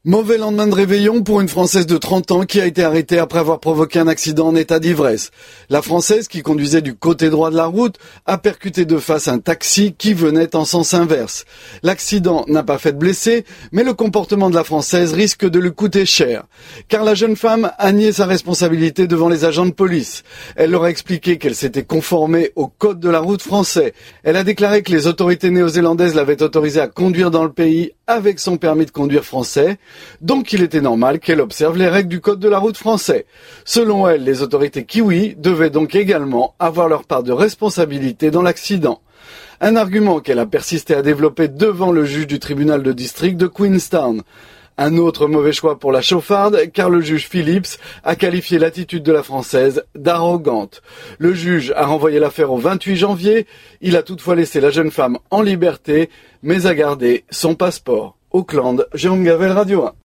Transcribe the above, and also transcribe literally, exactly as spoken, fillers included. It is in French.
Mauvais lendemain de réveillon pour une Française de trente ans qui a été arrêtée après avoir provoqué un accident en état d'ivresse. La Française, qui conduisait du côté droit de la route, a percuté de face un taxi qui venait en sens inverse. L'accident n'a pas fait de blessés, mais le comportement de la Française risque de lui coûter cher. Car la jeune femme a nié sa responsabilité devant les agents de police. Elle leur a expliqué qu'elle s'était conformée au code de la route français. Elle a déclaré que les autorités néo-zélandaises l'avaient autorisée à conduire dans le pays avec son permis de conduire français. Donc il était normal qu'elle observe les règles du code de la route français. Selon elle, les autorités kiwis devaient donc également avoir leur part de responsabilité dans l'accident. Un argument qu'elle a persisté à développer devant le juge du tribunal de district de Queenstown. Un autre mauvais choix pour la chauffarde, car le juge Phillips a qualifié l'attitude de la Française d'arrogante. Le juge a renvoyé l'affaire au vingt-huit janvier. Il a toutefois laissé la jeune femme en liberté, mais a gardé son passeport. Auckland, Jérôme Gavel, Radio un.